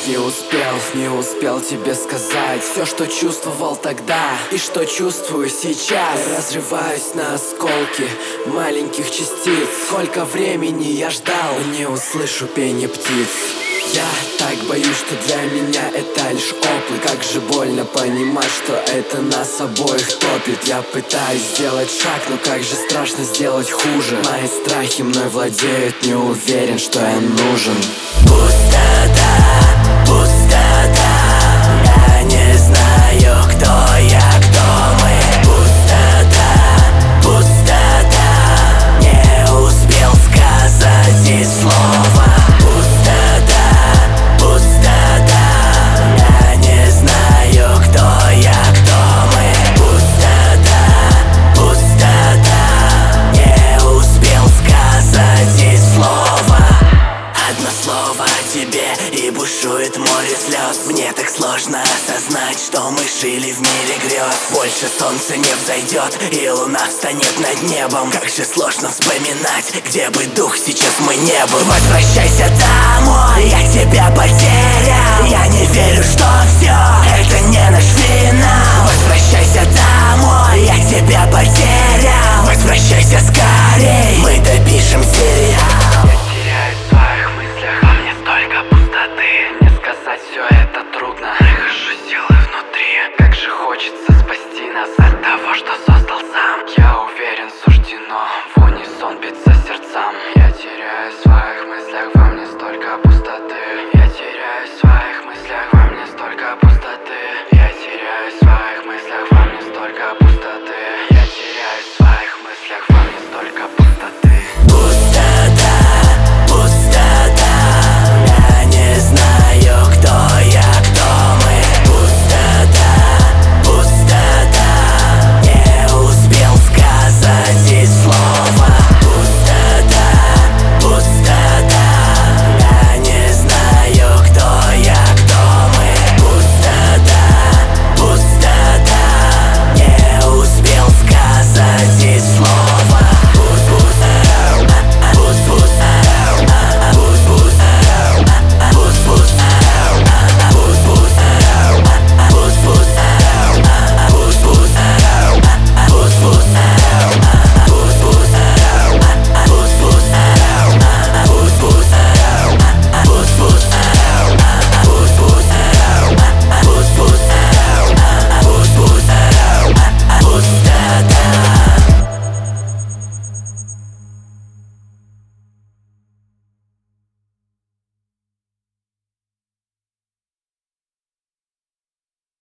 не успел тебе сказать все, что чувствовал тогда и что чувствую сейчас. Я разрываюсь на осколки маленьких частиц. Сколько времени я ждал, не услышу пение птиц. Я так боюсь, что для меня это лишь опыт. Как же больно понимать, что это нас обоих топит. Я пытаюсь сделать шаг, но как же страшно сделать хуже. Мои страхи мной владеют, не уверен, что я нужен. Пустота, пустота, я не знаю, кто я, кто мы. Пустота, пустота, не успел сказать и слова. И бушует море слез. Мне так сложно осознать, что мы жили в мире грез. Больше солнце не взойдет, и луна встанет над небом. Как же сложно вспоминать, где бы дух сейчас мы не был. Возвращайся домой, я тебя потерял. Я не